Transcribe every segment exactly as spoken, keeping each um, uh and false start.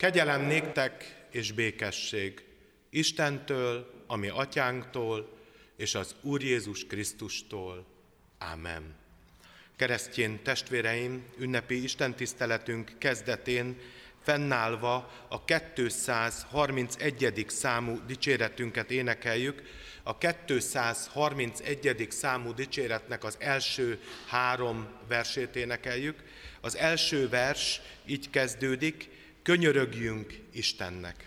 Kegyelem néktek és békesség Istentől, a mi atyánktól, és az Úr Jézus Krisztustól. Ámen. Keresztény testvéreim, ünnepi istentiszteletünk kezdetén fennállva a kétszázharmincegyedik számú dicséretünket énekeljük. A kétszázharmincegyedik számú dicséretnek az első három versét énekeljük. Az első vers így kezdődik: könyörögjünk Istennek.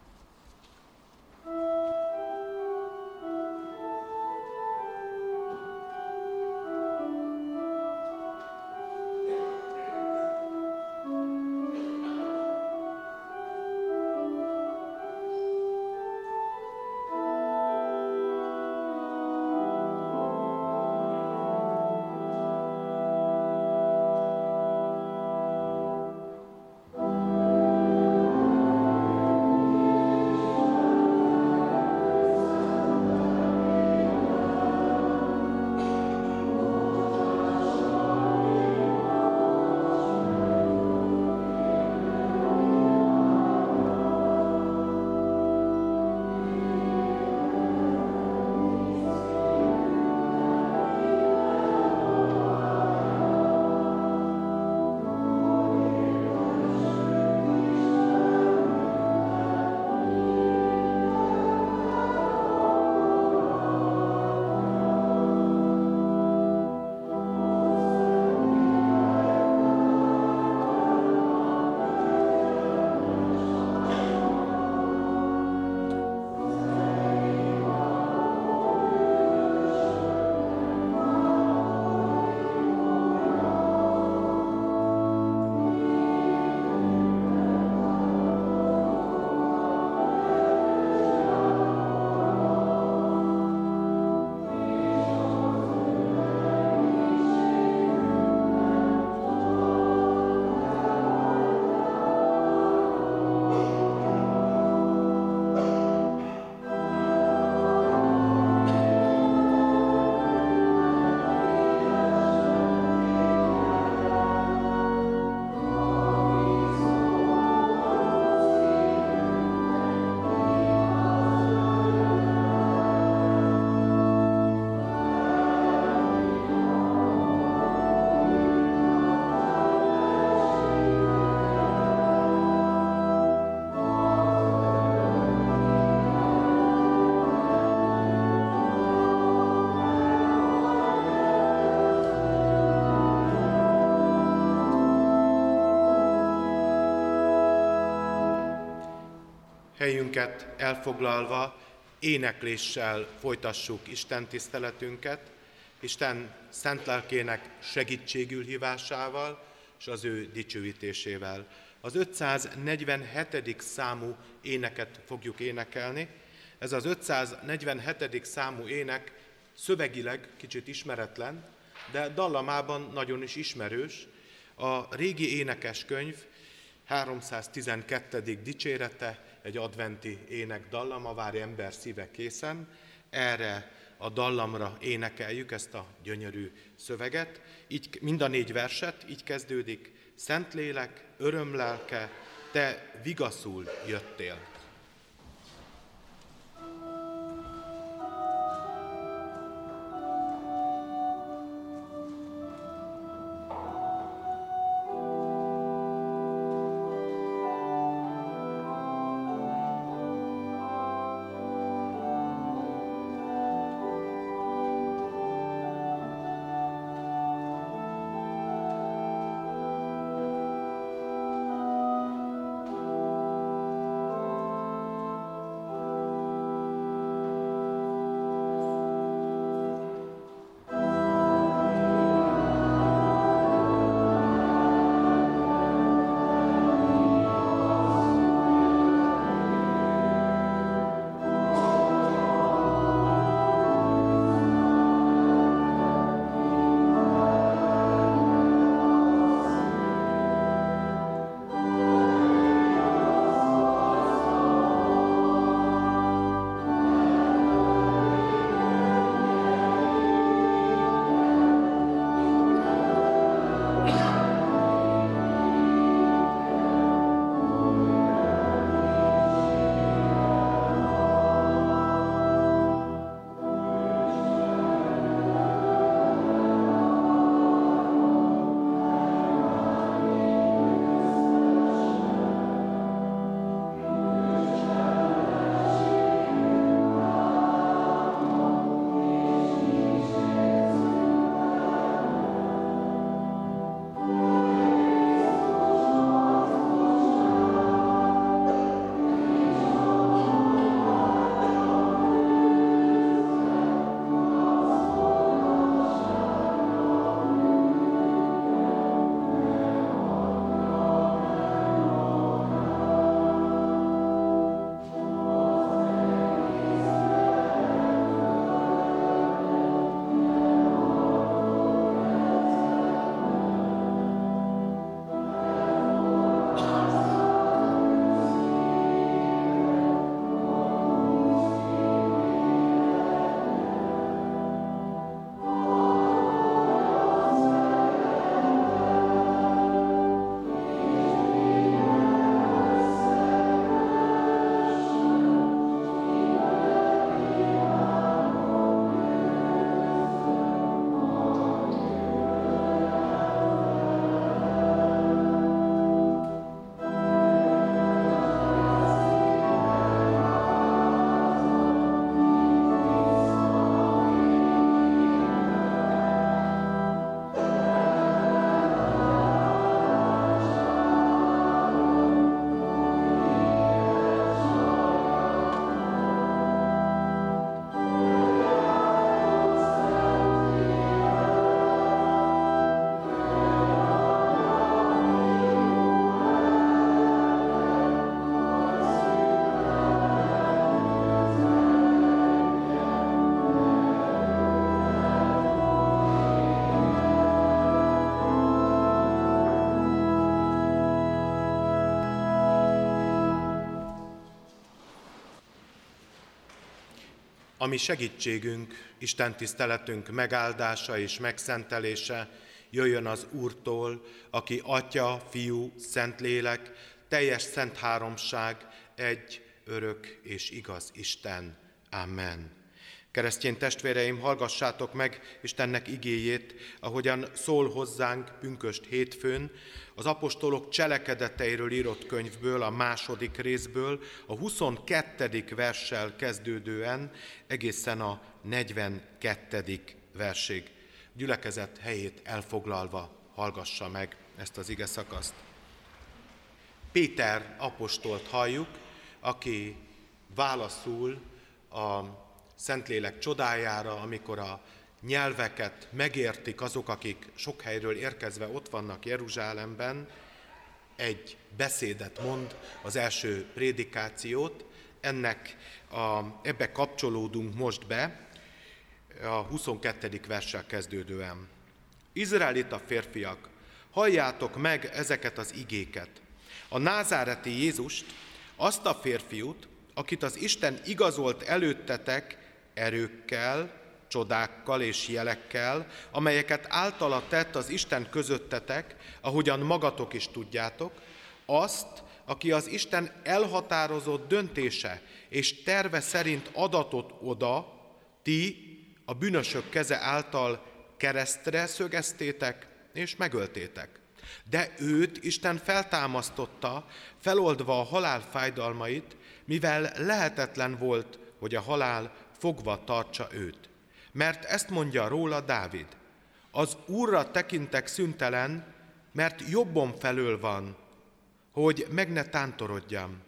Helyünket elfoglalva énekléssel folytassuk Isten tiszteletünket, Isten szent lelkének segítségül hívásával és az ő dicsőítésével. Az ötszáznegyvenhetedik számú éneket fogjuk énekelni. Ez az ötszáznegyvenhetedik számú ének szövegileg kicsit ismeretlen, de dallamában nagyon is ismerős. A régi énekeskönyv háromszáztizenkettedik dicsérete, egy adventi ének dallama, várj ember szíve készen. Erre a dallamra énekeljük ezt a gyönyörű szöveget. Így mind a négy verset, így kezdődik: Szentlélek, örömlelke, te vigaszul jöttél. Ami segítségünk, Isten tiszteletünk megáldása és megszentelése jöjjön az Úrtól, aki Atya, Fiú, Szentlélek, teljes szent háromság, egy örök és igaz Isten. Amen. Keresztény testvéreim, hallgassátok meg Istennek igéjét, ahogyan szól hozzánk pünkösd hétfőn, az apostolok cselekedeteiről írott könyvből, a második részből, a huszonkettedik verssel kezdődően egészen a negyvenkettedik versig. Gyülekezet helyét elfoglalva hallgassa meg ezt az igeszakaszt. Péter apostolt halljuk, aki válaszul a Szentlélek csodájára, amikor a nyelveket megértik azok, akik sok helyről érkezve ott vannak Jeruzsálemben, egy beszédet mond, az első prédikációt, ennek a, ebbe kapcsolódunk most be, a huszonkettedik verssel kezdődően. Izraelita férfiak, halljátok meg ezeket az igéket. A názáreti Jézust, azt a férfiút, akit az Isten igazolt előttetek erőkkel, csodákkal és jelekkel, amelyeket általa tett az Isten közöttetek, ahogyan magatok is tudjátok, azt, aki az Isten elhatározott döntése és terve szerint adatot oda, ti a bűnösök keze által keresztre szögeztétek és megöltétek. De őt Isten feltámasztotta, feloldva a halál fájdalmait, mivel lehetetlen volt, hogy a halál fogva tartsa őt. Mert ezt mondja róla Dávid, az Úrra tekintek szüntelen, mert jobbom felől van, hogy meg ne tántorodjam.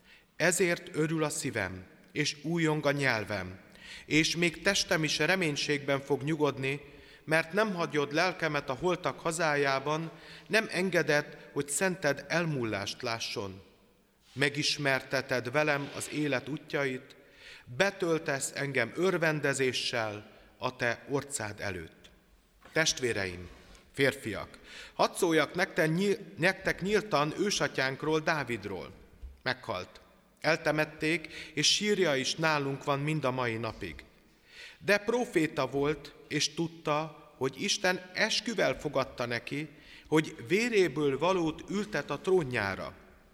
Ezért örül a szívem, és újjong a nyelvem, és még testem is reménységben fog nyugodni, mert nem hagyod lelkemet a holtak hazájában, nem engeded, hogy szented elmúlást lásson. Megismerteted velem az élet útjait, betöltesz engem örvendezéssel a te orcád előtt. Testvéreim, férfiak, hadd szóljak nektek nyíltan ősatyánkról, Dávidról. Meghalt. Eltemették, és sírja is nálunk van mind a mai napig. De próféta volt, és tudta, hogy Isten esküvel fogadta neki, hogy véréből valót ültet a trónjára.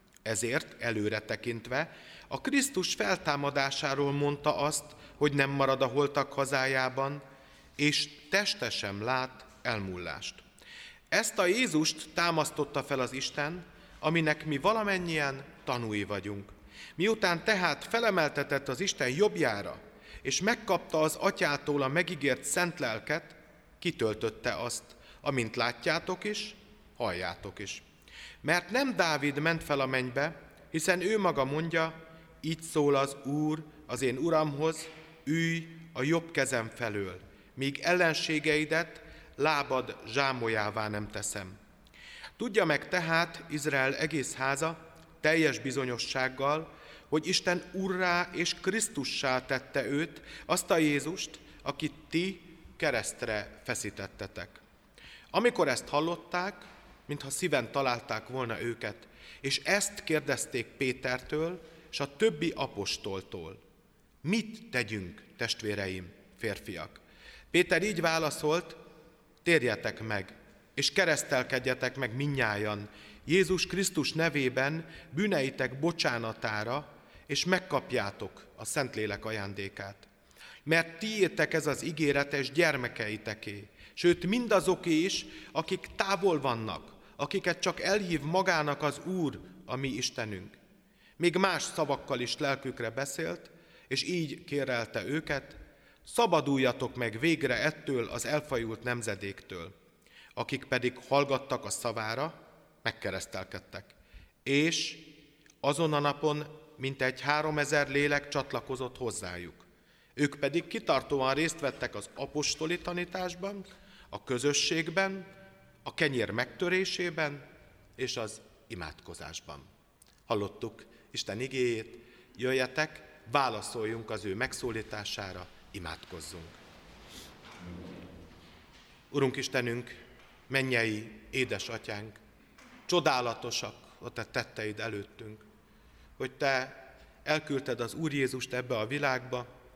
Ezért előre tekintve a Krisztus feltámadásáról mondta azt, hogy nem marad a holtak hazájában, és teste sem lát elmúlást. Ezt a Jézust támasztotta fel az Isten, aminek mi valamennyien tanúi vagyunk. Miután tehát felemeltetett az Isten jobbjára, és megkapta az Atyától a megígért szent lelket, kitöltötte azt, amint látjátok is, halljátok is. Mert nem Dávid ment fel a mennybe, hiszen ő maga mondja, így szól az Úr az én Uramhoz, ülj a jobb kezem felől, míg ellenségeidet lábad zsámolyává nem teszem. Tudja meg tehát Izrael egész háza teljes bizonyossággal, hogy Isten Urrá és Krisztussá tette őt, azt a Jézust, akit ti keresztre feszítettetek. Amikor ezt hallották, mintha szíven találták volna őket, és ezt kérdezték Pétertől és a többi apostoltól. Mit tegyünk, testvéreim, férfiak? Péter így válaszolt, térjetek meg, és keresztelkedjetek meg mindnyájan Jézus Krisztus nevében bűneitek bocsánatára, és megkapjátok a Szentlélek ajándékát. Mert tiétek ez az ígéretes gyermekeiteké, sőt mindazoké is, akik távol vannak, akiket csak elhív magának az Úr, a mi Istenünk. Még más szavakkal is lelkükre beszélt, és így kérelte őket, szabaduljatok meg végre ettől az elfajult nemzedéktől. Akik pedig hallgattak a szavára, megkeresztelkedtek. És azon a napon mintegy háromezer lélek csatlakozott hozzájuk. Ők pedig kitartóan részt vettek az apostoli tanításban, a közösségben, a kenyér megtörésében és az imádkozásban. Hallottuk Isten igéjét, jöjjetek, válaszoljunk az ő megszólítására, imádkozzunk. Urunk Istenünk, mennyei édesatyánk, csodálatosak a te tetteid előttünk, hogy te elküldted az Úr Jézust ebbe a világba,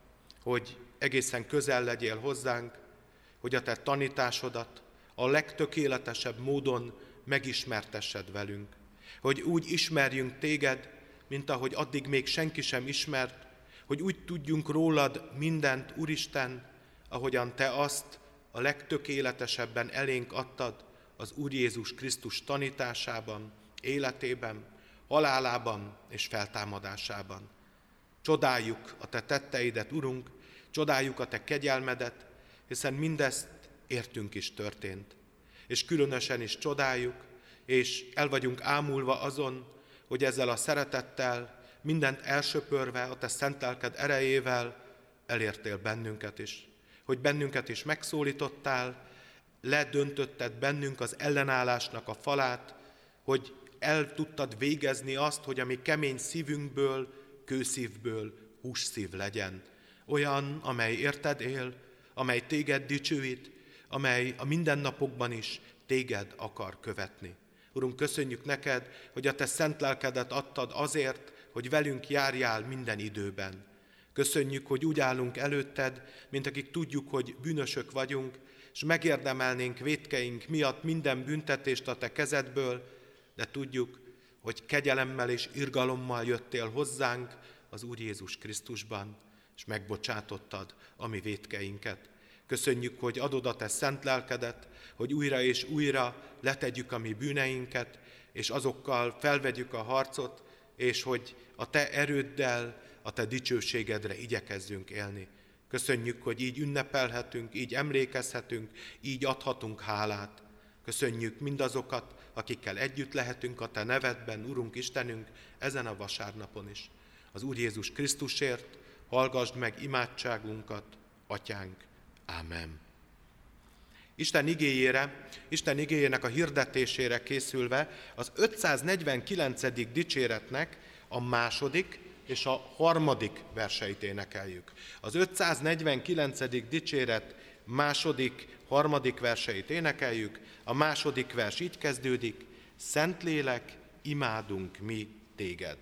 hogy egészen közel legyél hozzánk, hogy a te tanításodat a legtökéletesebb módon megismertessed velünk. Hogy úgy ismerjünk téged, mint ahogy addig még senki sem ismert, hogy úgy tudjunk rólad mindent, Úristen, ahogyan te azt a legtökéletesebben elénk adtad az Úr Jézus Krisztus tanításában, életében, halálában és feltámadásában. Csodáljuk a te tetteidet, Urunk, csodáljuk a te kegyelmedet, hiszen mindezt értünk is történt. És különösen is csodáljuk, és el vagyunk ámulva azon, hogy ezzel a szeretettel, mindent elsöpörve, a te szent lelked erejével elértél bennünket is. Hogy bennünket is megszólítottál, ledöntötted bennünk az ellenállásnak a falát, hogy el tudtad végezni azt, hogy a mi kemény szívünkből, kőszívből hússzív legyen. Olyan, amely érted él, amely téged dicsőít, amely a mindennapokban is téged akar követni. Urunk, köszönjük neked, hogy a te szent lelkedet adtad azért, hogy velünk járjál minden időben. Köszönjük, hogy úgy állunk előtted, mint akik tudjuk, hogy bűnösök vagyunk, és megérdemelnénk vétkeink miatt minden büntetést a te kezedből, de tudjuk, hogy kegyelemmel és irgalommal jöttél hozzánk az Úr Jézus Krisztusban, és megbocsátottad a mi vétkeinket. Köszönjük, hogy adod a te szent lelkedet, hogy újra és újra letegyük a mi bűneinket, és azokkal felvegyük a harcot, és hogy a te erőddel, a te dicsőségedre igyekezzünk élni. Köszönjük, hogy így ünnepelhetünk, így emlékezhetünk, így adhatunk hálát. Köszönjük mindazokat, akikkel együtt lehetünk a te nevedben, Urunk Istenünk, ezen a vasárnapon is. Az Úr Jézus Krisztusért hallgasd meg imádságunkat, Atyánk. Ámen. Isten igéjére, Isten igéjének a hirdetésére készülve az ötszáznegyvenkilencedik dicséretnek a második és a harmadik verseit énekeljük. Az ötszáznegyvenkilencedik dicséret második, harmadik verseit énekeljük. A második vers így kezdődik: Szentlélek, imádunk mi téged.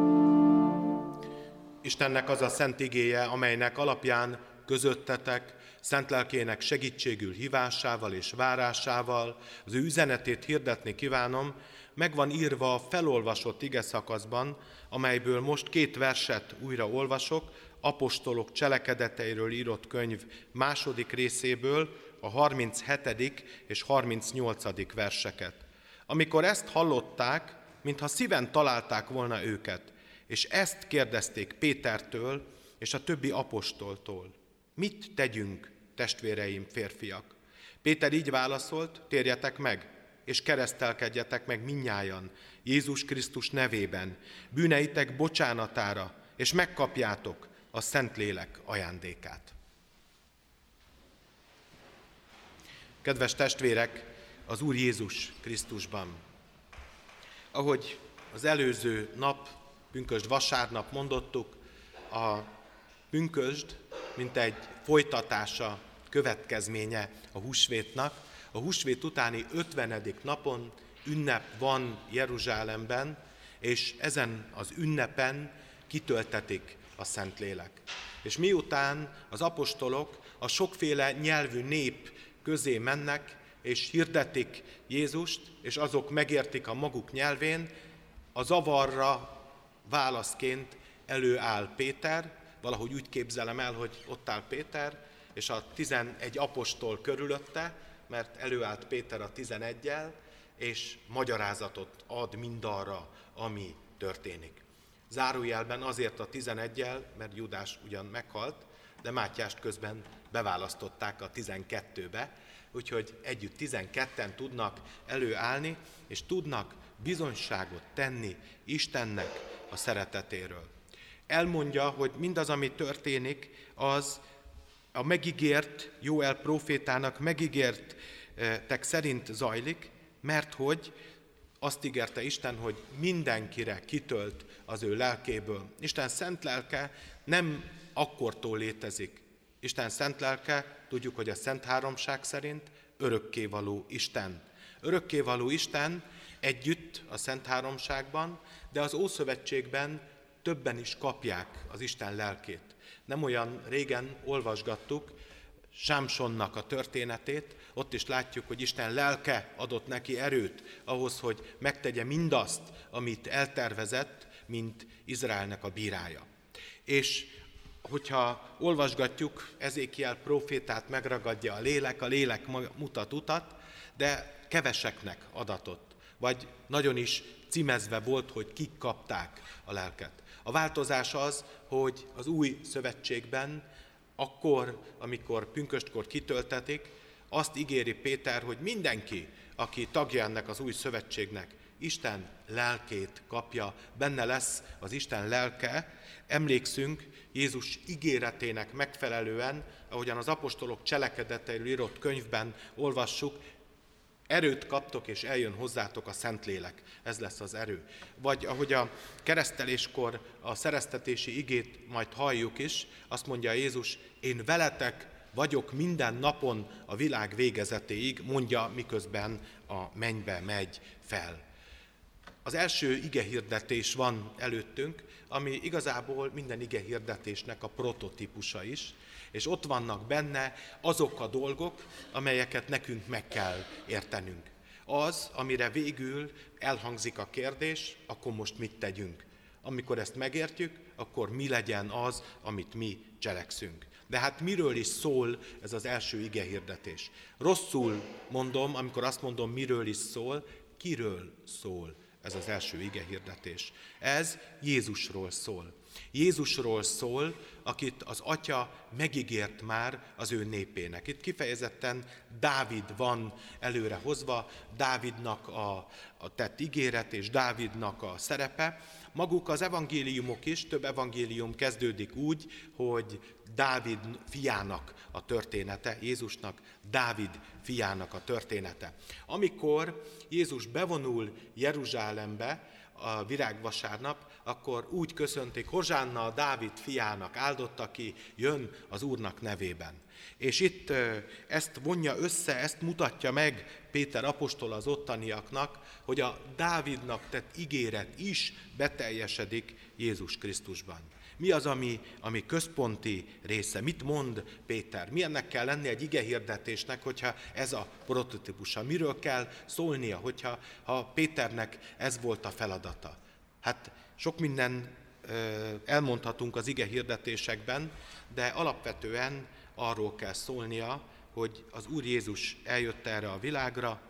Istennek az a szent igéje, amelynek alapján közöttetek szent lelkének segítségül hívásával és várásával az ő üzenetét hirdetni kívánom, meg van írva a felolvasott igeszakaszban, amelyből most két verset újra olvasok, apostolok cselekedeteiről írott könyv második részéből, a harminchetedik és harmincnyolcadik verseket. Amikor ezt hallották, mintha szíven találták volna őket, és ezt kérdezték Pétertől és a többi apostoltól. Mit tegyünk, testvéreim, férfiak? Péter így válaszolt, térjetek meg, és keresztelkedjetek meg mindnyájan, Jézus Krisztus nevében, bűneitek bocsánatára, és megkapjátok a Szentlélek ajándékát. Kedves testvérek, az Úr Jézus Krisztusban! Ahogy az előző nap, pünkösd vasárnap mondottuk, a pünkösd, mint egy folytatása, következménye a húsvétnak. A húsvét utáni ötvenedik napon ünnep van Jeruzsálemben, és ezen az ünnepen kitöltetik a Szentlélek. És miután az apostolok a sokféle nyelvű nép közé mennek, és hirdetik Jézust, és azok megértik a maguk nyelvén, a zavarra válaszként előáll Péter, valahogy úgy képzelem el, hogy ott áll Péter, és a tizenegy apostol körülötte, mert előállt Péter a tizeneggyel, és magyarázatot ad mindarra, ami történik. Zárójelben azért a tizeneggyel, mert Júdás ugyan meghalt, de Mátyást közben beválasztották a tizenkettőbe, úgyhogy együtt tizenketten tudnak előállni, és tudnak bizonyságot tenni Istennek a szeretetéről. Elmondja, hogy mindaz, ami történik, az a megígért, Jóel prófétának megígértek szerint zajlik, mert hogy azt ígérte Isten, hogy mindenkire kitölt az ő lelkéből. Isten szent lelke nem akkortól létezik. Isten szent lelke, tudjuk, hogy a Szent Háromság szerint örökkévaló Isten. Örökkévaló Isten együtt a Szent Háromságban, de az Ószövetségben többen is kapják az Isten lelkét. Nem olyan régen olvasgattuk Sámsonnak a történetét, ott is látjuk, hogy Isten lelke adott neki erőt ahhoz, hogy megtegye mindazt, amit eltervezett, mint Izraelnek a bírája. És hogyha olvasgatjuk, Ezékiel prófétát megragadja a lélek, a lélek mutat utat, de keveseknek adatott, vagy nagyon is címezve volt, hogy kik kapták a lelket. A változás az, hogy az új szövetségben, akkor, amikor pünköstkor kitöltetik, azt ígéri Péter, hogy mindenki, aki tagja ennek az új szövetségnek, Isten lelkét kapja, benne lesz az Isten lelke. Emlékszünk Jézus ígéretének megfelelően, ahogyan az apostolok cselekedeteiről írott könyvben olvassuk, erőt kaptok, és eljön hozzátok a Szentlélek. Ez lesz az erő. Vagy ahogy a kereszteléskor a szereztetési igét majd halljuk is, azt mondja Jézus, én veletek vagyok minden napon a világ végezetéig, mondja, miközben a mennybe megy fel. Az első igehirdetés van előttünk, ami igazából minden igehirdetésnek a prototípusa is, és ott vannak benne azok a dolgok, amelyeket nekünk meg kell értenünk. Az, amire végül elhangzik a kérdés, akkor most mit tegyünk? Amikor ezt megértjük, akkor mi legyen az, amit mi cselekszünk. De hát miről is szól ez az első igehirdetés? Rosszul mondom, amikor azt mondom, miről is szól, kiről szól ez az első igehirdetés. Ez Jézusról szól. Jézusról szól, akit az Atya megígért már az ő népének. Itt kifejezetten Dávid van előre hozva, Dávidnak a, a tett ígéret és Dávidnak a szerepe. Maguk az evangéliumok is, több evangélium kezdődik úgy, hogy Dávid fiának a története, Jézusnak Dávid fiának a története. Amikor Jézus bevonul Jeruzsálembe a virágvasárnap, akkor úgy köszöntik, hozsánna a Dávid fiának, áldott, aki jön az Úrnak nevében. És itt ezt vonja össze, ezt mutatja meg Péter apostol az ottaniaknak, hogy a Dávidnak tett ígéret is beteljesedik Jézus Krisztusban. Mi az, ami, ami központi része? Mit mond Péter? Milyennek kell lenni egy igehirdetésnek, hogyha ez a prototípusa? Miről kell szólnia, hogyha ha Péternek ez volt a feladata? Hát sok minden ö, elmondhatunk az igehirdetésekben, de alapvetően arról kell szólnia, hogy az Úr Jézus eljött erre a világra,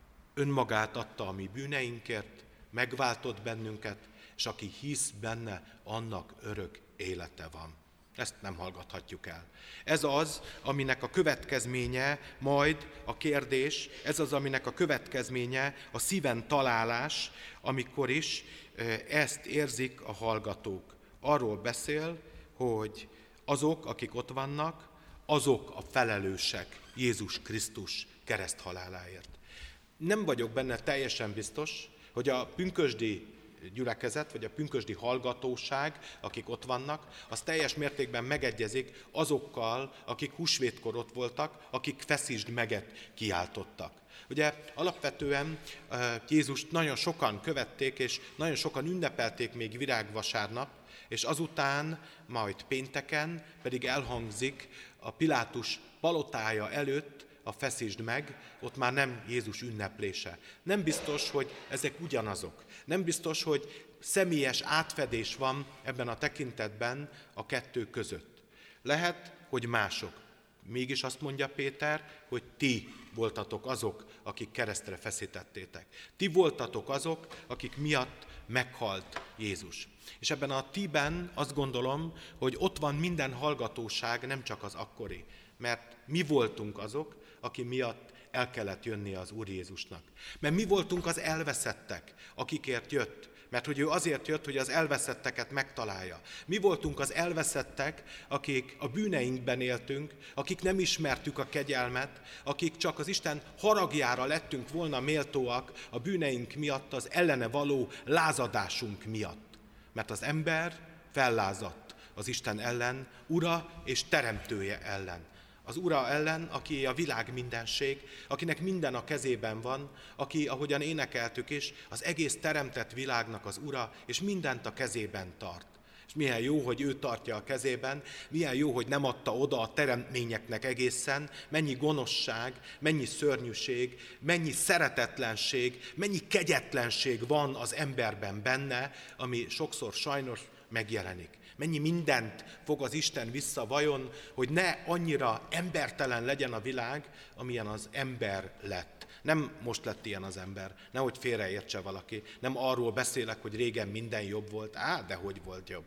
önmagát adta a mi bűneinkért, megváltott bennünket, és aki hisz benne, annak örök élete van. Ezt nem hallgathatjuk el. Ez az, aminek a következménye majd a kérdés, ez az, aminek a következménye a szíven találás, amikor is ezt érzik a hallgatók. Arról beszél, hogy azok, akik ott vannak, azok a felelősek Jézus Krisztus kereszthaláláért. Nem vagyok benne teljesen biztos, hogy a pünkösdi gyülekezet, vagy a pünkösdi hallgatóság, akik ott vannak, az teljes mértékben megegyezik azokkal, akik húsvétkor ott voltak, akik feszítsd meget kiáltottak. Ugye alapvetően Jézust nagyon sokan követték, és nagyon sokan ünnepelték még virágvasárnap, és azután, majd pénteken pedig elhangzik a Pilátus palotája előtt a feszítsd meg, ott már nem Jézus ünneplése. Nem biztos, hogy ezek ugyanazok. Nem biztos, hogy személyes átfedés van ebben a tekintetben a kettő között. Lehet, hogy mások. Mégis azt mondja Péter, hogy ti voltatok azok, akik keresztre feszítettétek. Ti voltatok azok, akik miatt meghalt Jézus. És ebben a tiben azt gondolom, hogy ott van minden hallgatóság, nem csak az akkori. Mert mi voltunk azok, aki miatt el kellett jönnie az Úr Jézusnak. Mert mi voltunk az elveszettek, akikért jött. Mert hogy ő azért jött, hogy az elveszetteket megtalálja. Mi voltunk az elveszettek, akik a bűneinkben éltünk, akik nem ismertük a kegyelmet, akik csak az Isten haragjára lettünk volna méltóak a bűneink miatt, az ellene való lázadásunk miatt. Mert az ember fellázadt az Isten ellen, ura és teremtője ellen. Az Ura ellen, aki a világ mindenség, akinek minden a kezében van, aki, ahogyan énekeltük is, az egész teremtett világnak az Ura, és mindent a kezében tart. És milyen jó, hogy ő tartja a kezében, milyen jó, hogy nem adta oda a teremtményeknek egészen, mennyi gonoszság, mennyi szörnyűség, mennyi szeretetlenség, mennyi kegyetlenség van az emberben benne, ami sokszor sajnos megjelenik. Mennyi mindent fog az Isten vissza vajon, hogy ne annyira embertelen legyen a világ, amilyen az ember lett. Nem most lett ilyen az ember, nehogy félreértse valaki. Nem arról beszélek, hogy régen minden jobb volt, á, de hogy volt jobb.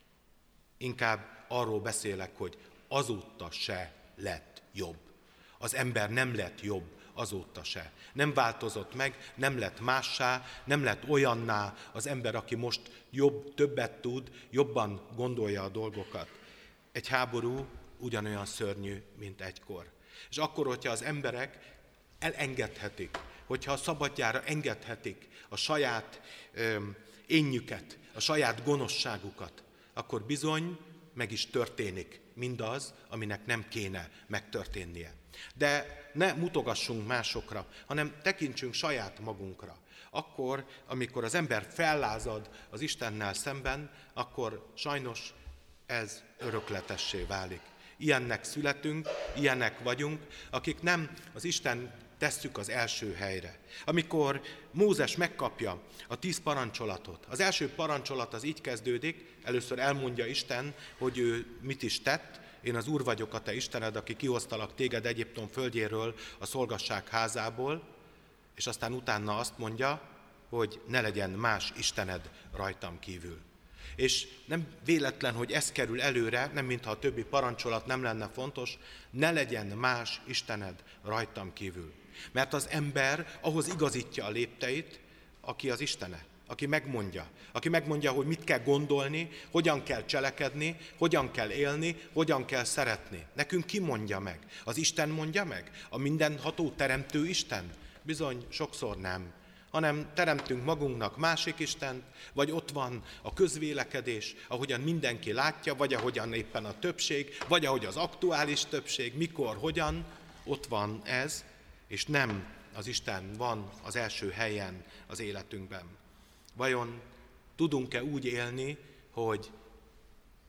Inkább arról beszélek, hogy azóta se lett jobb. Az ember nem lett jobb azóta se. Nem változott meg, nem lett mássá, nem lett olyanná az ember, aki most jobb, többet tud, jobban gondolja a dolgokat. Egy háború ugyanolyan szörnyű, mint egykor. És akkor, hogyha az emberek elengedhetik, hogyha a szabadjára engedhetik a saját ö, énnyüket, a saját gonoszságukat, akkor bizony meg is történik mindaz, aminek nem kéne megtörténnie. De ne mutogassunk másokra, hanem tekintsünk saját magunkra. Akkor, amikor az ember fellázad az Istennel szemben, akkor sajnos ez örökletessé válik. Ilyennek születünk, ilyenek vagyunk, akik nem az Isten tesszük az első helyre. Amikor Mózes megkapja a tíz parancsolatot, az első parancsolat az így kezdődik, először elmondja Isten, hogy ő mit is tett, én az Úr vagyok, a te Istened, aki kihoztalak téged Egyiptom földjéről, a szolgasság házából, és aztán utána azt mondja, hogy ne legyen más Istened rajtam kívül. És nem véletlen, hogy ez kerül előre, nem mintha a többi parancsolat nem lenne fontos, ne legyen más Istened rajtam kívül. Mert az ember ahhoz igazítja a lépteit, aki az Istene, aki megmondja. Aki megmondja, hogy mit kell gondolni, hogyan kell cselekedni, hogyan kell élni, hogyan kell szeretni. Nekünk ki mondja meg? Az Isten mondja meg? A mindenható teremtő Isten? Bizony, sokszor nem. Hanem teremtünk magunknak másik Istent, vagy ott van a közvélekedés, ahogyan mindenki látja, vagy ahogyan éppen a többség, vagy ahogy az aktuális többség, mikor, hogyan, ott van ez, és nem az Isten van az első helyen az életünkben. Vajon tudunk-e úgy élni, hogy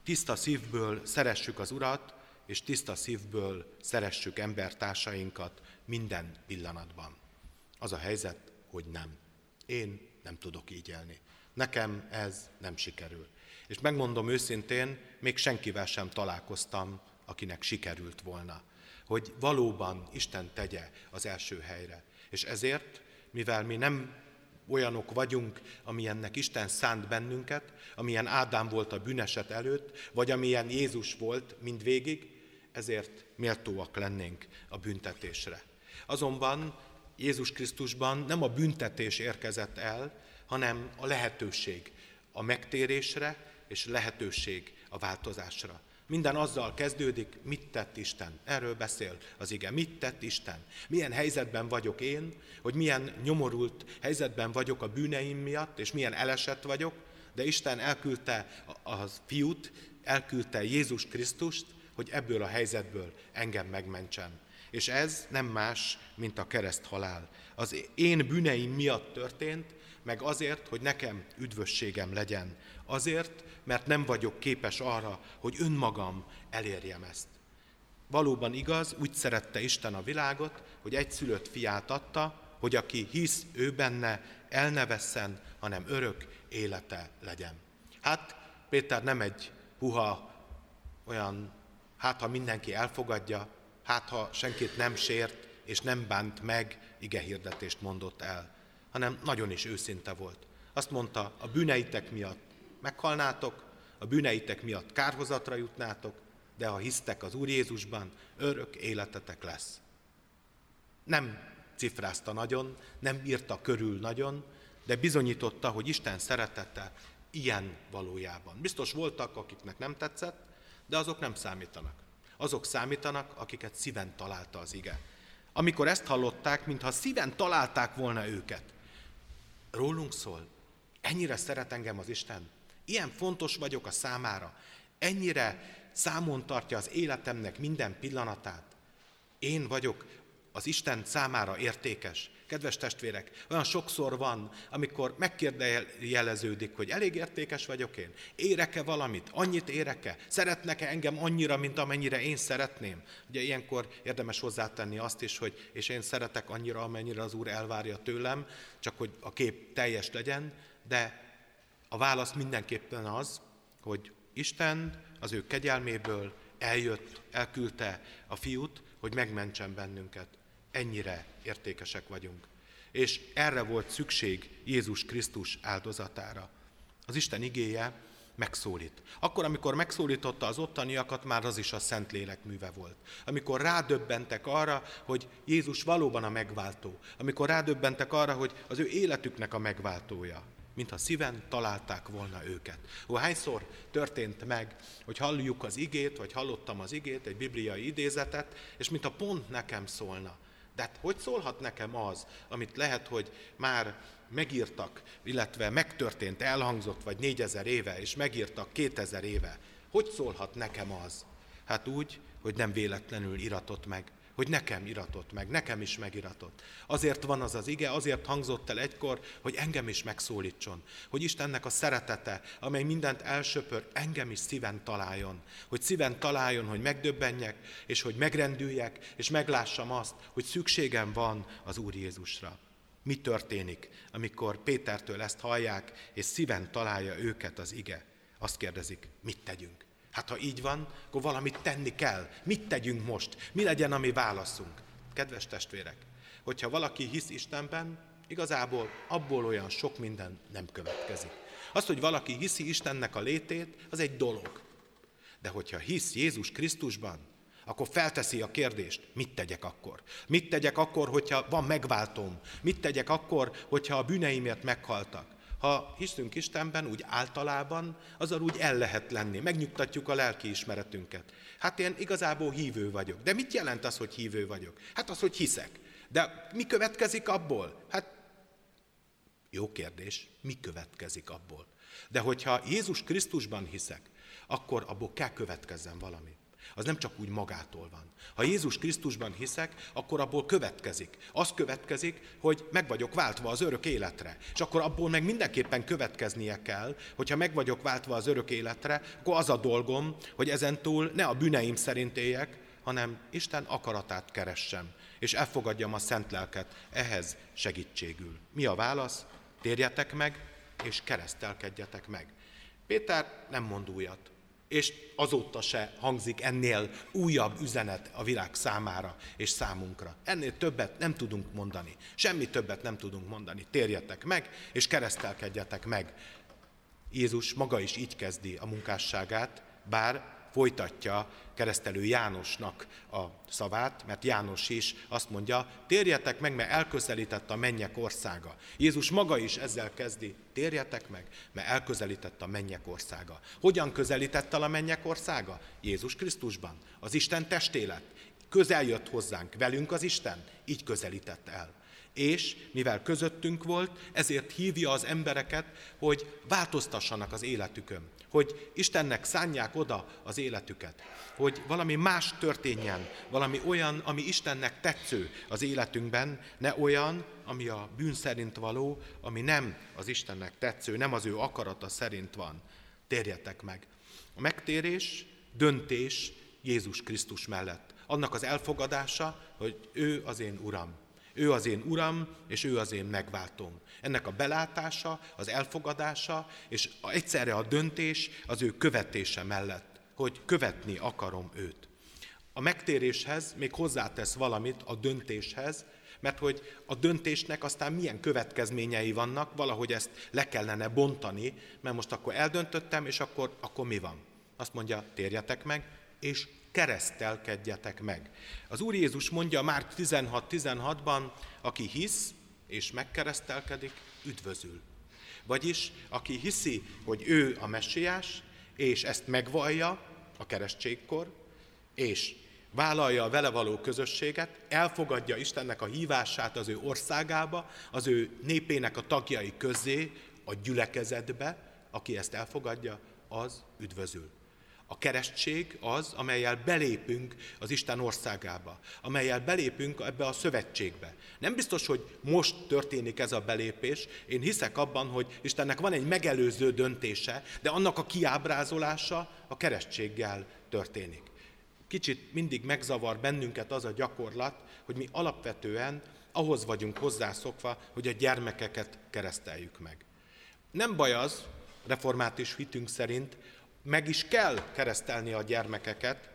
tiszta szívből szeressük az Urat, és tiszta szívből szeressük embertársainkat minden pillanatban. Az a helyzet, hogy nem. Én nem tudok így élni. Nekem ez nem sikerül. És megmondom őszintén, még senkivel sem találkoztam, akinek sikerült volna, hogy valóban Isten tegye az első helyre. És ezért, mivel mi nem olyanok vagyunk, amilyennek Isten szánt bennünket, amilyen Ádám volt a bűneset előtt, vagy amilyen Jézus volt mindvégig, ezért méltóak lennénk a büntetésre. Azonban Jézus Krisztusban nem a büntetés érkezett el, hanem a lehetőség a megtérésre és lehetőség a változásra. Minden azzal kezdődik, mit tett Isten. Erről beszél az ige. Mit tett Isten? Milyen helyzetben vagyok én, hogy milyen nyomorult helyzetben vagyok a bűneim miatt, és milyen elesett vagyok, de Isten elküldte a fiút, elküldte Jézus Krisztust, hogy ebből a helyzetből engem megmentsen. És ez nem más, mint a kereszthalál. Az én bűneim miatt történt, meg azért, hogy nekem üdvösségem legyen. Azért, mert nem vagyok képes arra, hogy önmagam elérjem ezt. Valóban igaz, úgy szerette Isten a világot, hogy egyszülött fiát adta, hogy aki hisz ő benne, el ne vesszen, hanem örök élete legyen. Hát Péter nem egy puha, olyan, hát ha mindenki elfogadja, hát ha senkit nem sért és nem bánt meg, igehirdetést mondott el, hanem nagyon is őszinte volt. Azt mondta, a bűneitek miatt meghalnátok, a bűneitek miatt kárhozatra jutnátok, de ha hisztek az Úr Jézusban, örök életetek lesz. Nem cifrázta nagyon, nem írta körül nagyon, de bizonyította, hogy Isten szeretete ilyen valójában. Biztos voltak, akiknek nem tetszett, de azok nem számítanak. Azok számítanak, akiket szíven találta az ige. Amikor ezt hallották, mintha szíven találták volna őket. Rólunk szól, ennyire szeret engem az Isten, ilyen fontos vagyok a számára, ennyire számon tartja az életemnek minden pillanatát. Én vagyok az Isten számára értékes. Kedves testvérek, olyan sokszor van, amikor megkérdőjeleződik, hogy elég értékes vagyok én? Érek-e valamit? Annyit érek-e? Szeretnek-e engem annyira, mint amennyire én szeretném? Ugye ilyenkor érdemes hozzátenni azt is, hogy és én szeretek annyira, amennyire az Úr elvárja tőlem, csak hogy a kép teljes legyen, de a válasz mindenképpen az, hogy Isten az ő kegyelméből eljött, elküldte a fiút, hogy megmentsen bennünket. Ennyire értékesek vagyunk. És erre volt szükség Jézus Krisztus áldozatára. Az Isten igéje megszólít. Akkor, amikor megszólította az ottaniakat, már az is a Szentlélek műve volt. Amikor rádöbbentek arra, hogy Jézus valóban a megváltó. Amikor rádöbbentek arra, hogy az ő életüknek a megváltója. Mintha szíven találták volna őket. Ó, hányszor történt meg, hogy halljuk az igét, vagy hallottam az igét, egy bibliai idézetet, és mintha pont nekem szólna. De hát hogy szólhat nekem az, amit lehet, hogy már megírtak, illetve megtörtént, elhangzott, vagy négyezer éve, és megírtak kétezer éve. Hogy szólhat nekem az? Hát úgy, hogy nem véletlenül iratott meg, hogy nekem iratott meg, nekem is megiratott. Azért van az az ige, azért hangzott el egykor, hogy engem is megszólítson. Hogy Istennek a szeretete, amely mindent elsöpör, engem is szíven találjon. Hogy szíven találjon, hogy megdöbbenjek, és hogy megrendüljek, és meglássam azt, hogy szükségem van az Úr Jézusra. Mi történik, amikor Pétertől ezt hallják, és szíven találja őket az ige? Azt kérdezik, mit tegyünk? Hát ha így van, akkor valamit tenni kell. Mit tegyünk most? Mi legyen a mi válaszunk? Kedves testvérek, hogyha valaki hisz Istenben, igazából abból olyan sok minden nem következik. Az, hogy valaki hiszi Istennek a létét, az egy dolog. De hogyha hisz Jézus Krisztusban, akkor felteszi a kérdést, mit tegyek akkor? Mit tegyek akkor, hogyha van megváltóm? Mit tegyek akkor, hogyha a bűneimért meghaltak? Ha hiszünk Istenben, úgy általában, azzal úgy el lehet lenni, megnyugtatjuk a lelki ismeretünket. Hát én igazából hívő vagyok. De mit jelent az, hogy hívő vagyok? Hát az, hogy hiszek. De mi következik abból? Hát jó kérdés, mi következik abból? De hogyha Jézus Krisztusban hiszek, akkor abból kell következzen valami. Az nem csak úgy magától van. Ha Jézus Krisztusban hiszek, akkor abból következik. Az következik, hogy meg vagyok váltva az örök életre. És akkor abból meg mindenképpen következnie kell, hogyha meg vagyok váltva az örök életre, akkor az a dolgom, hogy ezentúl ne a bűneim szerint éljek, hanem Isten akaratát keressem, és elfogadjam a szent lelket ehhez segítségül. Mi a válasz? Térjetek meg, és keresztelkedjetek meg. Péter nem mond újat, és azóta se hangzik ennél újabb üzenet a világ számára és számunkra. Ennél többet nem tudunk mondani, semmi többet nem tudunk mondani. Térjetek meg, és keresztelkedjetek meg. Jézus maga is így kezdi a munkásságát, bár folytatja keresztelő Jánosnak a szavát, mert János is azt mondja, térjetek meg, mert elközelített a mennyek országa. Jézus maga is ezzel kezdi, térjetek meg, mert elközelített a mennyek országa. Hogyan közelített el a mennyek országa? Jézus Krisztusban. Az Isten testélet. Közel jött hozzánk, velünk az Isten, így közelített el. És mivel közöttünk volt, ezért hívja az embereket, hogy változtassanak az életükön, hogy Istennek szánják oda az életüket, hogy valami más történjen, valami olyan, ami Istennek tetsző az életünkben, ne olyan, ami a bűn szerint való, ami nem az Istennek tetsző, nem az ő akarata szerint van. Térjetek meg. A megtérés, döntés Jézus Krisztus mellett. Annak az elfogadása, hogy ő az én Uram. Ő az én Uram, és ő az én megváltom. Ennek a belátása, az elfogadása, és egyszerre a döntés az ő követése mellett, hogy követni akarom őt. A megtéréshez még hozzátesz valamit a döntéshez, mert hogy a döntésnek aztán milyen következményei vannak, valahogy ezt le kellene bontani, mert most akkor eldöntöttem, és akkor, akkor mi van? Azt mondja, térjetek meg, és keresztelkedjetek meg. Az Úr Jézus mondja Márk tizenhat tizenhatban, aki hisz és megkeresztelkedik, üdvözül. Vagyis, aki hiszi, hogy ő a messiás, és ezt megvallja a keresztségkor, és vállalja a vele való közösséget, elfogadja Istennek a hívását az ő országába, az ő népének a tagjai közé, a gyülekezetbe, aki ezt elfogadja, az üdvözül. A keresztség az, amellyel belépünk az Isten országába, amellyel belépünk ebbe a szövetségbe. Nem biztos, hogy most történik ez a belépés, én hiszek abban, hogy Istennek van egy megelőző döntése, de annak a kiábrázolása a keresztséggel történik. Kicsit mindig megzavar bennünket az a gyakorlat, hogy mi alapvetően ahhoz vagyunk hozzászokva, hogy a gyermekeket kereszteljük meg. Nem baj az, református hitünk szerint, meg is kell keresztelni a gyermekeket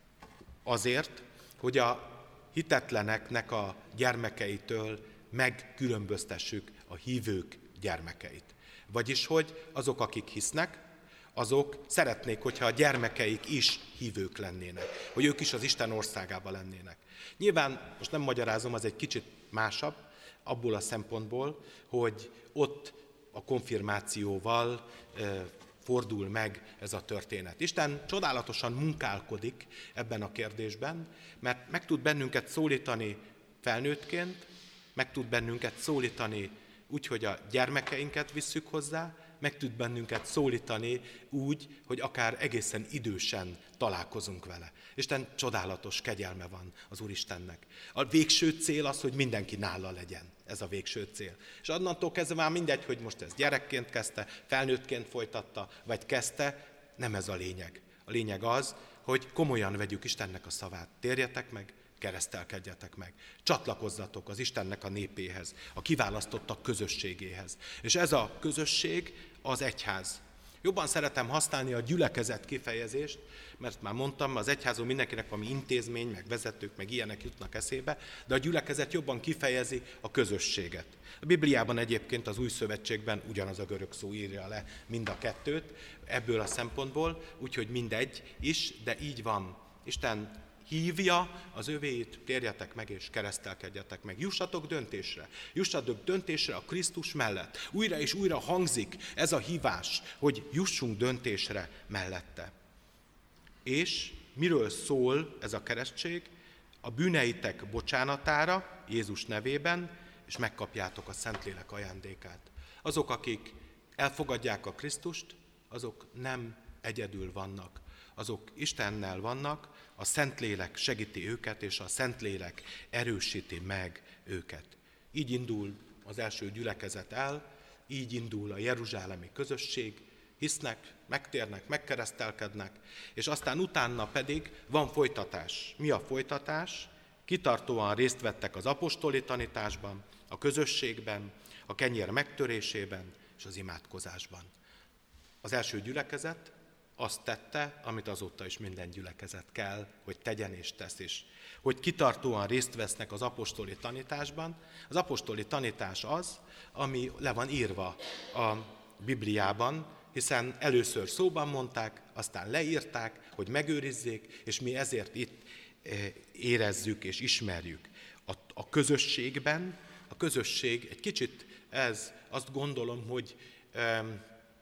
azért, hogy a hitetleneknek a gyermekeitől megkülönböztessük a hívők gyermekeit. Vagyis, hogy azok, akik hisznek, azok szeretnék, hogyha a gyermekeik is hívők lennének, hogy ők is az Isten országában lennének. Nyilván, most nem magyarázom, az egy kicsit másabb, abból a szempontból, hogy ott a konfirmációval fordul meg ez a történet. Isten csodálatosan munkálkodik ebben a kérdésben, mert meg tud bennünket szólítani felnőttként, meg tud bennünket szólítani úgy, hogy a gyermekeinket visszük hozzá, meg tud bennünket szólítani úgy, hogy akár egészen idősen találkozunk vele. Isten csodálatos kegyelme van az Úristennek. A végső cél az, hogy mindenki nála legyen. Ez a végső cél. És onnantól kezdve már mindegy, hogy most ez gyerekként kezdte, felnőttként folytatta, vagy kezdte, nem ez a lényeg. A lényeg az, hogy komolyan vegyük Istennek a szavát. Térjetek meg, keresztelkedjetek meg. Csatlakozzatok az Istennek a népéhez, a kiválasztottak közösségéhez. És ez a közösség az egyház. Jobban szeretem használni a gyülekezet kifejezést, mert már mondtam, az egyházon mindenkinek valami intézmény, meg vezetők, meg ilyenek jutnak eszébe, de a gyülekezet jobban kifejezi a közösséget. A Bibliában egyébként az Új Szövetségben ugyanaz a görög szó írja le mind a kettőt, ebből a szempontból, úgyhogy mindegy is, de így van. Isten hívja az övéit, térjetek meg és keresztelkedjetek meg. Jussatok döntésre. Jussatok döntésre a Krisztus mellett. Újra és újra hangzik ez a hívás, hogy jussunk döntésre mellette. És miről szól ez a keresztség? A bűneitek bocsánatára, Jézus nevében, és megkapjátok a Szentlélek ajándékát. Azok, akik elfogadják a Krisztust, azok nem egyedül vannak. azok Istennel vannak, a Szentlélek segíti őket, és a Szentlélek erősíti meg őket. Így indul az első gyülekezet el, így indul a jeruzsálemi közösség, hisznek, megtérnek, megkeresztelkednek, és aztán utána pedig van folytatás. Mi a folytatás? Kitartóan részt vettek az apostoli tanításban, a közösségben, a kenyér megtörésében és az imádkozásban. Az első gyülekezet azt tette, amit azóta is minden gyülekezet kell, hogy tegyen és tesz is. Hogy kitartóan részt vesznek az apostoli tanításban. Az apostoli tanítás az, ami le van írva a Bibliában, hiszen először szóban mondták, aztán leírták, hogy megőrizzék, és mi ezért itt érezzük és ismerjük. A, a közösségben, a közösség egy kicsit ez, azt gondolom, hogy um,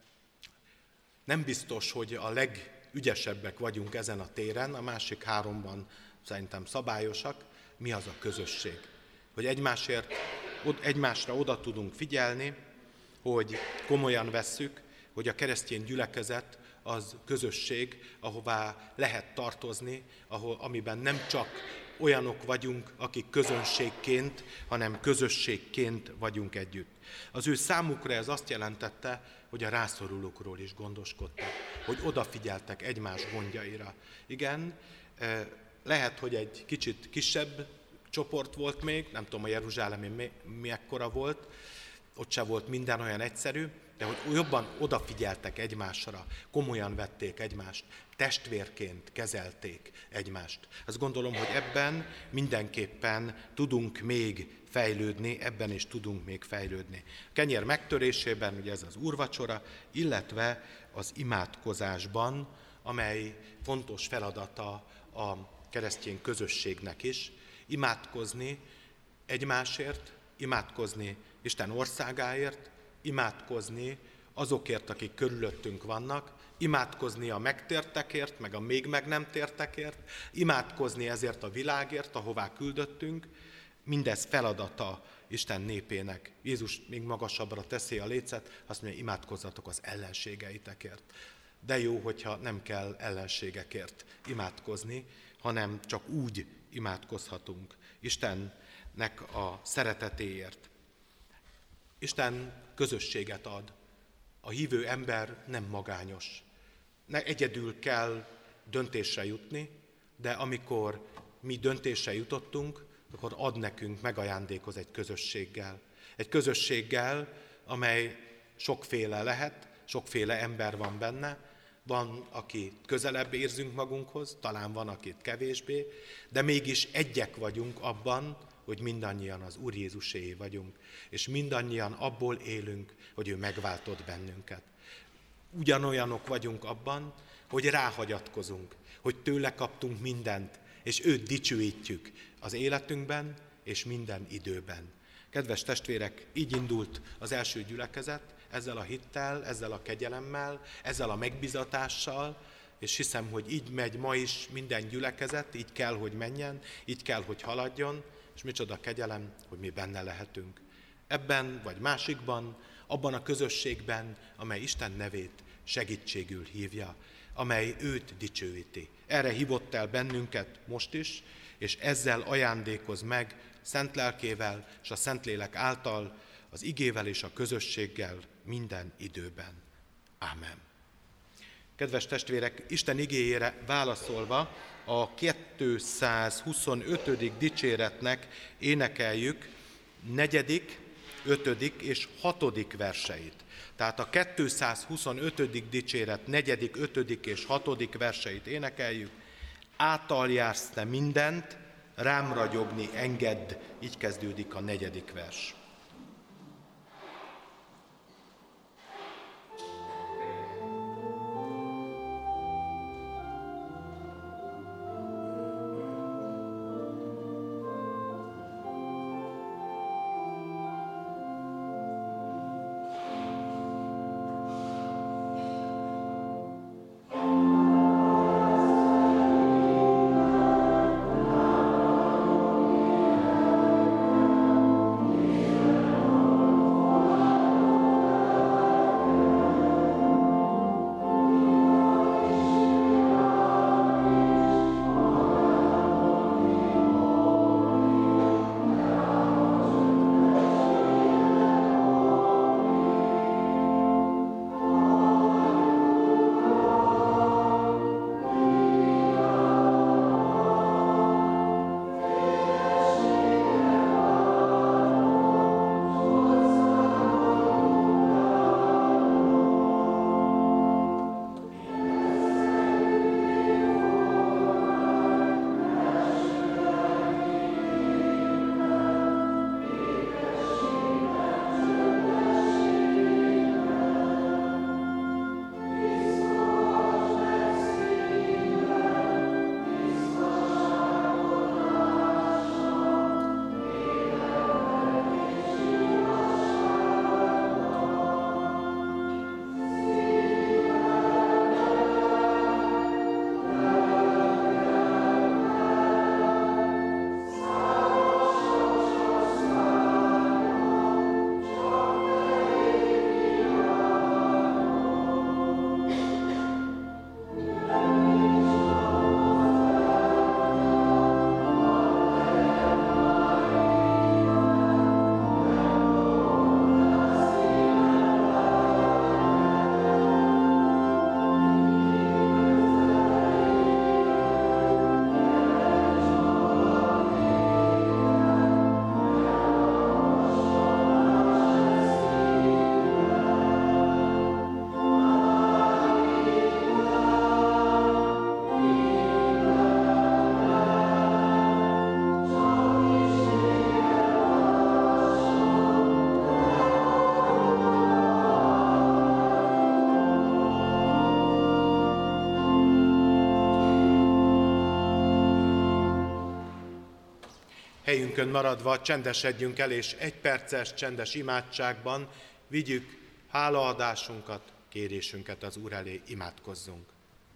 nem biztos, hogy a legügyesebbek vagyunk ezen a téren, a másik háromban szerintem szabályosak. Mi az a közösség? Hogy egymásért, egymásra oda tudunk figyelni, hogy komolyan vesszük, hogy a keresztény gyülekezet az közösség, ahová lehet tartozni, ahol, amiben nem csak olyanok vagyunk, akik közönségként, hanem közösségként vagyunk együtt. Az ő számukra ez azt jelentette, hogy a rászorulókról is gondoskodtak, hogy odafigyeltek egymás gondjaira. Igen, lehet, hogy egy kicsit kisebb csoport volt még, nem tudom, a jeruzsálemi mekkora volt, ott se volt minden olyan egyszerű, de hogy jobban odafigyeltek egymásra, komolyan vették egymást, testvérként kezelték egymást. Azt gondolom, hogy ebben mindenképpen tudunk még fejlődni, ebben is tudunk még fejlődni. A kenyér megtörésében, ugye ez az úrvacsora, illetve az imádkozásban, amely fontos feladata a keresztény közösségnek is, imádkozni egymásért, imádkozni Isten országáért, imádkozni azokért, akik körülöttünk vannak, imádkozni a megtértekért, meg a még meg nem tértekért, imádkozni ezért a világért, ahová küldöttünk. Mindez feladata Isten népének. Jézus még magasabbra teszi a lécet, azt mondja, imádkozzatok az ellenségeitekért. De jó, hogyha nem kell ellenségekért imádkozni, hanem csak úgy imádkozhatunk Istennek a szeretetéért. Isten közösséget ad. A hívő ember nem magányos. Ne egyedül kell döntésre jutni, de amikor mi döntésre jutottunk, akkor ad nekünk, megajándékoz egy közösséggel. Egy közösséggel, amely sokféle lehet, sokféle ember van benne, van, aki közelebb érzünk magunkhoz, talán van, akit kevésbé, de mégis egyek vagyunk abban, hogy mindannyian az Úr Jézuséé vagyunk, és mindannyian abból élünk, hogy ő megváltott bennünket. Ugyanolyanok vagyunk abban, hogy ráhagyatkozunk, hogy tőle kaptunk mindent, és őt dicsőítjük az életünkben és minden időben. Kedves testvérek, így indult az első gyülekezet, ezzel a hittel, ezzel a kegyelemmel, ezzel a megbizatással, és hiszem, hogy így megy ma is minden gyülekezet, így kell, hogy menjen, így kell, hogy haladjon, és micsoda kegyelem, hogy mi benne lehetünk. Ebben vagy másikban, abban a közösségben, amely Isten nevét segítségül hívja, amely őt dicsőíti. Erre hívott el bennünket most is, és ezzel ajándékoz meg szent lelkével és a Szentlélek által, az igével és a közösséggel minden időben. Ámen. Kedves testvérek, Isten igéjére válaszolva a kétszázhuszonötödik dicséretnek énekeljük negyedik, ötödik és hatodik verseit. Tehát a kétszázhuszonötödik dicséret negyedik, ötödik és hatodik verseit énekeljük. Által jársz te mindent, rám ragyogni engedd, így kezdődik a negyedik vers. Amen. helyünkön maradva csendesedjünk el, és egy perces csendes imádságban vigyük hálaadásunkat, kérésünket az Úr elé, imádkozzunk.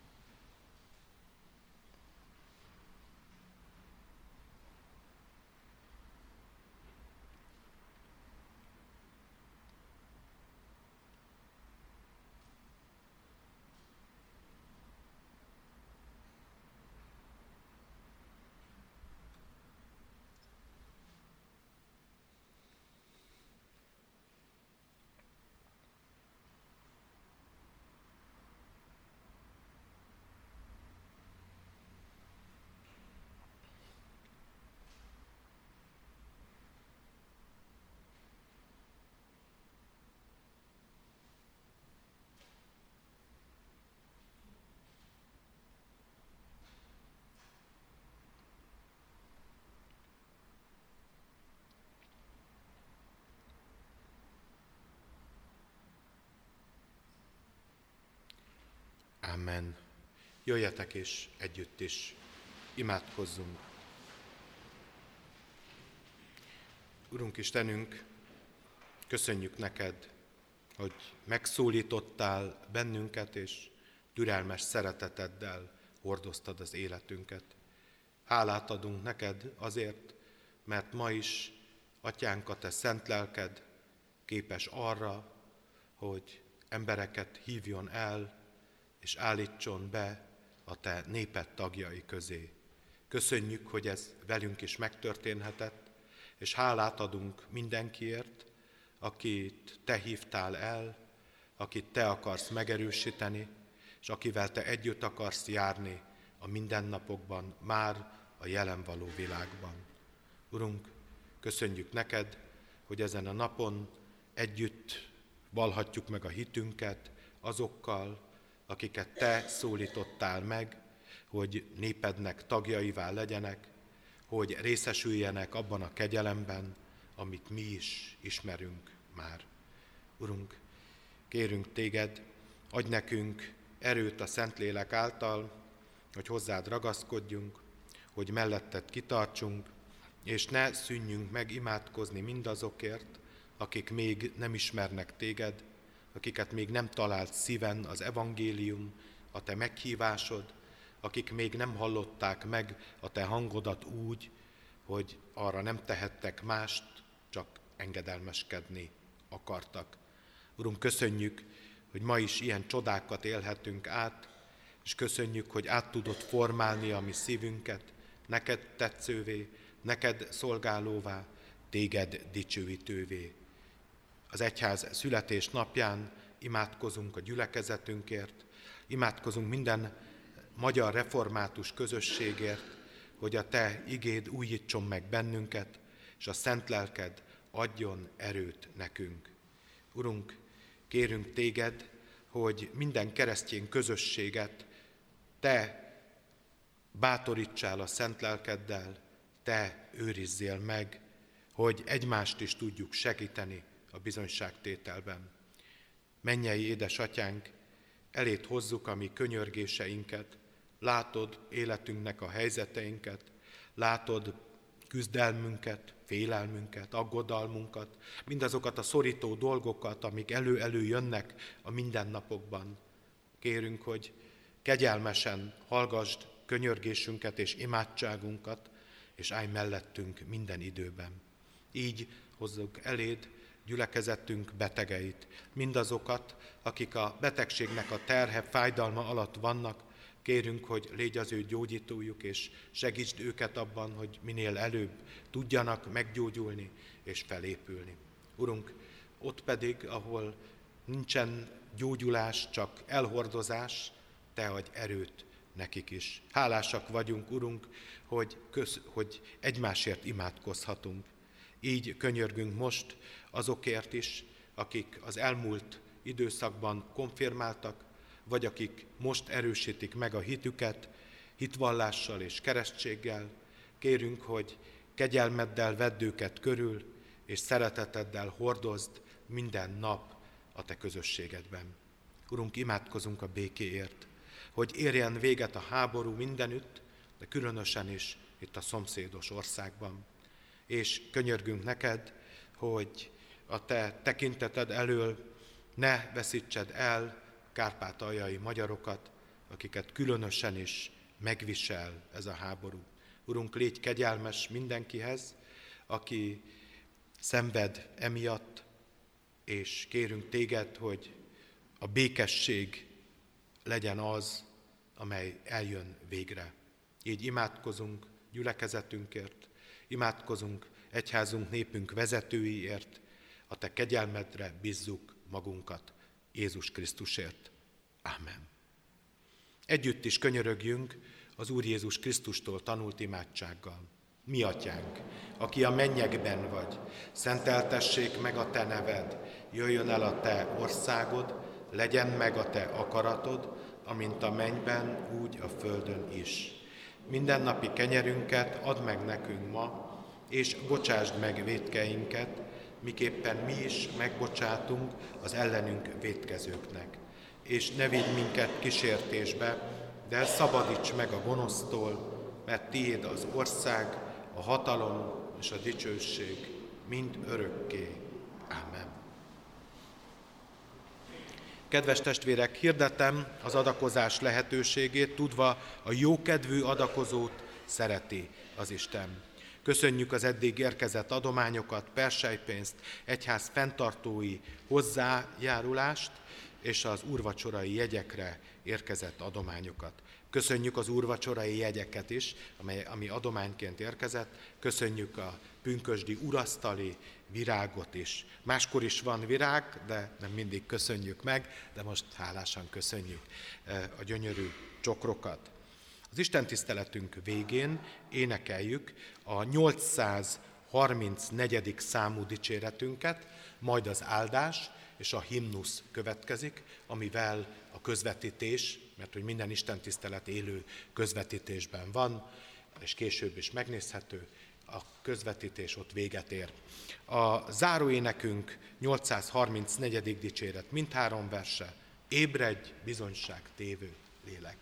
Amen. Jöjjetek és együtt is imádkozzunk. Urunk Istenünk, köszönjük neked, hogy megszólítottál bennünket, és türelmes szereteteddel hordoztad az életünket. Hálát adunk neked azért, mert ma is, Atyánk, a te szent lelked képes arra, hogy embereket hívjon el, és állítson be a te néped tagjai közé. Köszönjük, hogy ez velünk is megtörténhetett, és hálát adunk mindenkiért, akit te hívtál el, akit te akarsz megerősíteni, és akivel te együtt akarsz járni a mindennapokban, már a jelen való világban. Urunk, köszönjük neked, hogy ezen a napon együtt vallhatjuk meg a hitünket azokkal, akiket te szólítottál meg, hogy népednek tagjaivá legyenek, hogy részesüljenek abban a kegyelemben, amit mi is ismerünk már. Urunk, kérünk téged, adj nekünk erőt a Szentlélek által, hogy hozzád ragaszkodjunk, hogy melletted kitartsunk, és ne szűnjünk meg imádkozni mindazokért, akik még nem ismernek téged, akiket még nem talált szíven az evangélium, a te meghívásod, akik még nem hallották meg a te hangodat úgy, hogy arra nem tehettek mást, csak engedelmeskedni akartak. Urunk, köszönjük, hogy ma is ilyen csodákat élhetünk át, és köszönjük, hogy át tudod formálni a mi szívünket, neked tetszővé, neked szolgálóvá, téged dicsőítővé. Az egyház születésnapján imádkozunk a gyülekezetünkért, imádkozunk minden magyar református közösségért, hogy a te igéd újítson meg bennünket, és a szent lelked adjon erőt nekünk. Urunk, kérünk téged, hogy minden keresztény közösséget te bátorítsál a szent lelkeddel, te őrizzél meg, hogy egymást is tudjuk segíteni a bizonyságtételben. Mennyei édesatyánk, eléd hozzuk a mi könyörgéseinket, látod életünknek a helyzeteinket, látod küzdelmünket, félelmünket, aggodalmunkat, mindazokat a szorító dolgokat, amik elő-elő jönnek a mindennapokban. Kérünk, hogy kegyelmesen hallgasd könyörgésünket és imádságunkat, és állj mellettünk minden időben. Így hozzuk eléd gyülekezetünk betegeit, mindazokat, akik a betegségnek a terhe, fájdalma alatt vannak. Kérünk, hogy légy az ő gyógyítójuk, és segítsd őket abban, hogy minél előbb tudjanak meggyógyulni és felépülni. Urunk, ott pedig, ahol nincsen gyógyulás, csak elhordozás, te adj erőt nekik is. Hálásak vagyunk, Urunk, hogy, köz, hogy egymásért imádkozhatunk. Így könyörgünk most azokért is, akik az elmúlt időszakban konfirmáltak, vagy akik most erősítik meg a hitüket, hitvallással és keresztséggel. Kérünk, hogy kegyelmeddel vedd őket körül, és szereteteddel hordozd minden nap a te közösségedben. Urunk, imádkozunk a békéért, hogy érjen véget a háború mindenütt, de különösen is itt a szomszédos országban. és könyörgünk neked, hogy a te tekinteted elől ne veszítsed el kárpátaljai magyarokat, akiket különösen is megvisel ez a háború. Urunk, légy kegyelmes mindenkihez, aki szenved emiatt, és kérünk téged, hogy a békesség legyen az, amely eljön végre. Így imádkozunk gyülekezetünkért, imádkozunk egyházunk, népünk vezetőiért, a te kegyelmedre bízzuk magunkat Jézus Krisztusért. Ámen. Együtt is könyörögjünk az Úr Jézus Krisztustól tanult imádsággal. Mi atyánk, aki a mennyekben vagy, szenteltessék meg a te neved, jöjjön el a te országod, legyen meg a te akaratod, amint a mennyben, úgy a földön is. Mindennapi kenyerünket add meg nekünk ma, és bocsásd meg vétkeinket, miképpen mi is megbocsátunk az ellenünk vétkezőknek. És ne vigy minket kísértésbe, de szabadíts meg a gonosztól, mert tiéd az ország, a hatalom és a dicsőség mind örökké. Ámen. Kedves testvérek, hirdetem az adakozás lehetőségét, tudva a jókedvű adakozót szereti az Isten. Köszönjük az eddig érkezett adományokat, perselypénzt, egyház fenntartói hozzájárulást és az úrvacsorai jegyekre érkezett adományokat. Köszönjük az úrvacsorai jegyeket is, amely, ami adományként érkezett. Köszönjük a pünkösdi urasztali virágot is. Máskor is van virág, de nem mindig köszönjük meg, de most hálásan köszönjük a gyönyörű csokrokat. Az istentiszteletünk végén énekeljük a nyolcszázharmincnegyedik számú dicséretünket, majd az áldás és a himnusz következik, amivel a közvetítés, mert hogy minden istentisztelet élő közvetítésben van, és később is megnézhető, a közvetítés ott véget ér. A záróénekünk nyolcszázharmincnegyedik dicséret, mindhárom verse, ébredj, bizonyság tévő lélek.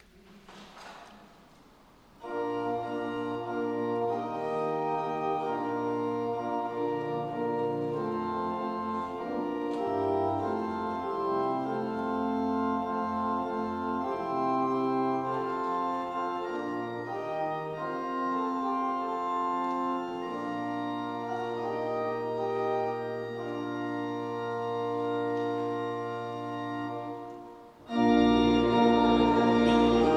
Thank you.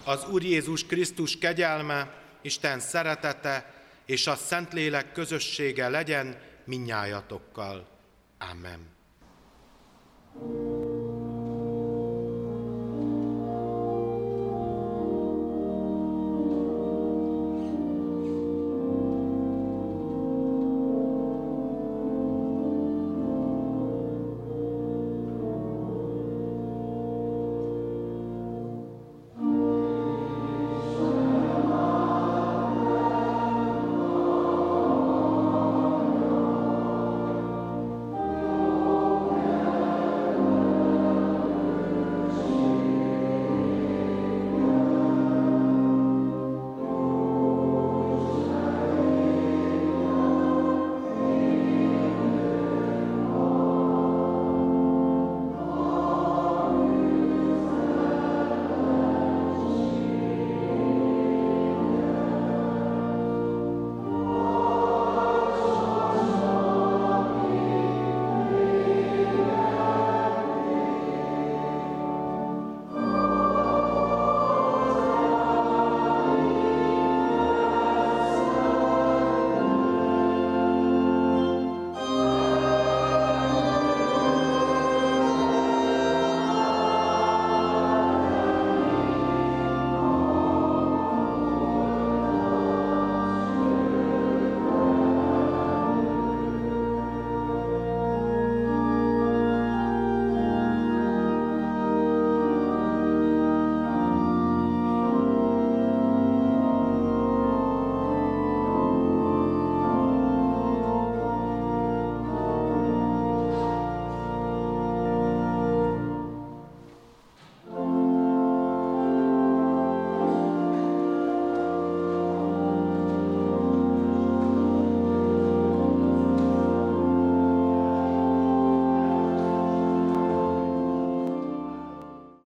az Úr Jézus Krisztus kegyelme, Isten szeretete és a Szentlélek közössége legyen mindnyájatokkal. Amen.